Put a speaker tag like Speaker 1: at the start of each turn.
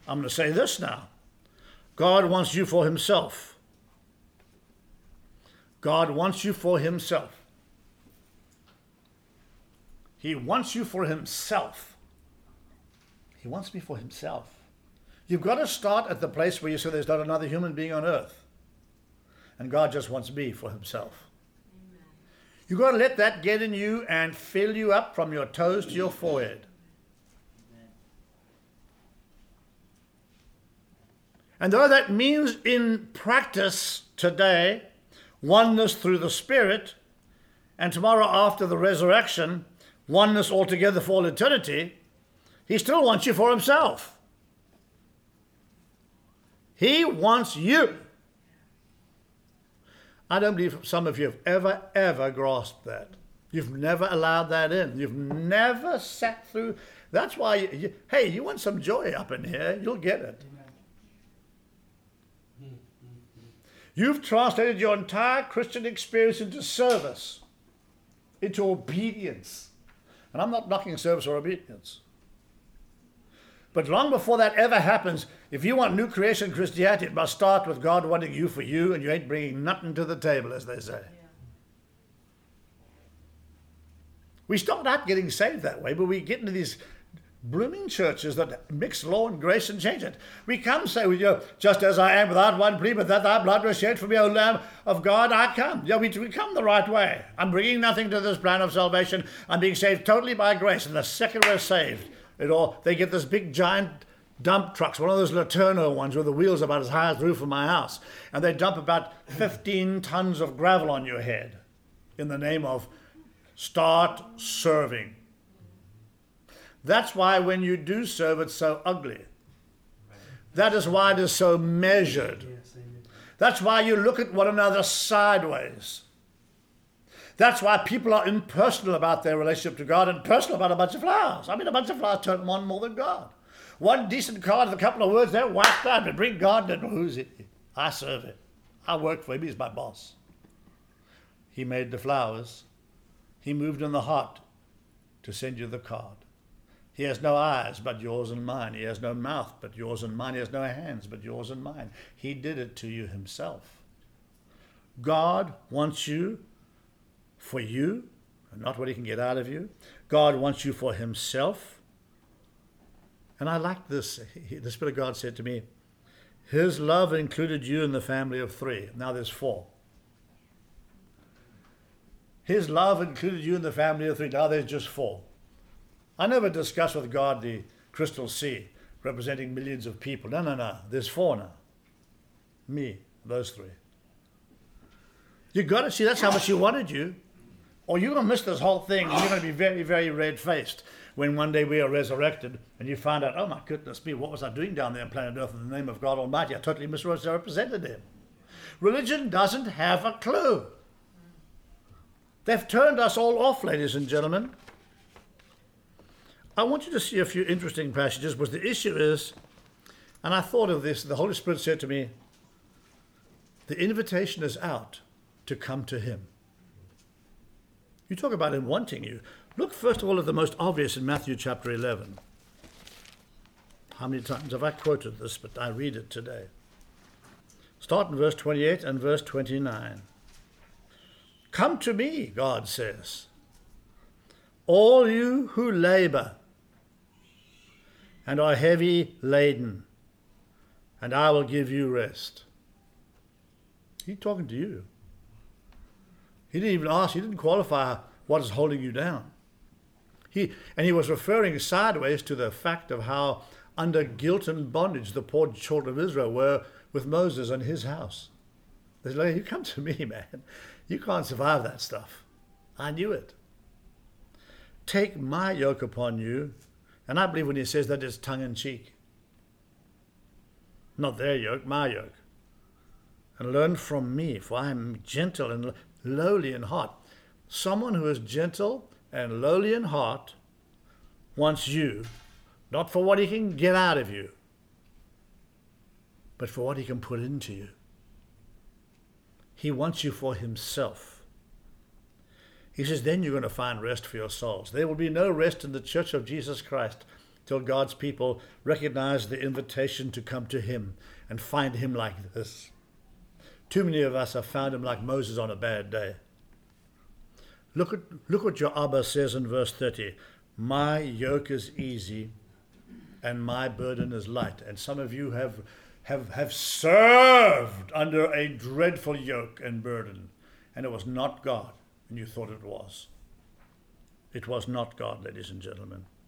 Speaker 1: I'm going to say this now. God wants you for himself. God wants you for himself. He wants you for himself. He wants me for himself. You've got to start at the place where you say there's not another human being on earth. And God just wants me for himself. Amen. You've got to let that get in you and fill you up from your toes to your forehead. Amen. And though that means in practice today, oneness through the Spirit, and tomorrow after the resurrection, oneness altogether for all eternity, he still wants you for himself. He wants you. I don't believe some of you have ever grasped that. You've never allowed that in. You've never sat through. That's why, you want some joy up in here, you'll get it. You've translated your entire Christian experience into service, into obedience. And I'm not knocking service or obedience. But long before that ever happens, if you want new creation Christianity, it must start with God wanting you for you, and you ain't bringing nothing to the table, as they say. Yeah. We start out getting saved that way, but we get into these blooming churches that mix law and grace and change it. We come say, just as I am without one plea, but that thy blood was shed for me, O Lamb of God, I come. Yeah, we come the right way. I'm bringing nothing to this plan of salvation. I'm being saved totally by grace, and the second we're saved, they get this big giant dump trucks, one of those Laterno ones with the wheels about as high as the roof of my house, and they dump about 15 tons of gravel on your head in the name of start serving. That's why when you do serve, it's so ugly. That is why it is so measured. That's why you look at one another sideways. That's why people are impersonal about their relationship to God and personal about a bunch of flowers. I mean, a bunch of flowers turn them on more than God. One decent card with a couple of words, they're wiped out. But bring God in. Who's it? I serve it. I work for him. He's my boss. He made the flowers. He moved in the heart to send you the card. He has no eyes but yours and mine. He has no mouth but yours and mine. He has no hands but yours and mine. He did it to you himself. God wants you for you, and not what he can get out of you. God wants you for himself. And I like this. The Spirit of God said to me, his love included you in the family of 3. Now there's 4. His love included you in the family of 3. Now there's just 4. I never discuss with God the crystal sea representing millions of people. No. There's 4 now. Me, those 3. You got to see that's how much he wanted you. Or you're going to miss this whole thing, and you're going to be very, very red-faced when one day we are resurrected and you find out, oh my goodness me, what was I doing down there on planet Earth in the name of God Almighty? I totally misrepresented him. Religion doesn't have a clue. They've turned us all off, ladies and gentlemen. I want you to see a few interesting passages, but the issue is, and I thought of this, the Holy Spirit said to me, the invitation is out to come to him. You talk about him wanting you. Look first of all at the most obvious in Matthew chapter 11. How many times have I quoted this, but I read it today. Start in verse 28 and verse 29. Come to me, God says, all you who labor and are heavy laden, and I will give you rest. He's talking to you. He didn't even ask, he didn't qualify what is holding you down. He was referring sideways to the fact of how under guilt and bondage the poor children of Israel were with Moses and his house. They said, you come to me, man. You can't survive that stuff. I knew it. Take my yoke upon you. And I believe when he says that, it's tongue-in-cheek. Not their yoke, my yoke. And learn from me, for I am gentle and lowly in heart. Someone who is gentle and lowly in heart wants you, not for what he can get out of you, but for what he can put into you. He wants you for himself. He says, then you're going to find rest for your souls. There will be no rest in the church of Jesus Christ till God's people recognize the invitation to come to him and find him like this. Too many of us have found him like Moses on a bad day. Look what your Abba says in verse 30. My yoke is easy and my burden is light. And some of you have served under a dreadful yoke and burden. And it was not God, and you thought it was. It was not God, ladies and gentlemen.